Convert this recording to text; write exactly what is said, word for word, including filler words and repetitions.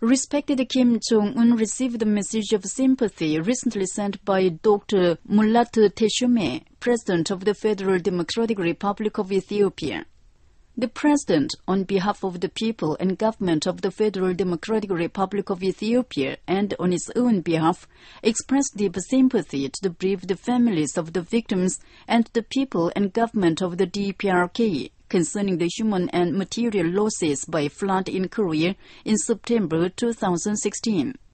Respected Kim Jong-un received a message of sympathy recently sent by Doctor Mulat Teshome, President of the Federal Democratic Republic of Ethiopia. The President, on behalf of the people and government of the Federal Democratic Republic of Ethiopia and on his own behalf, expressed deep sympathy to the bereaved families of the victims and the people and government of the D P R K concerning the human and material losses by flood in Korea in September two thousand sixteen.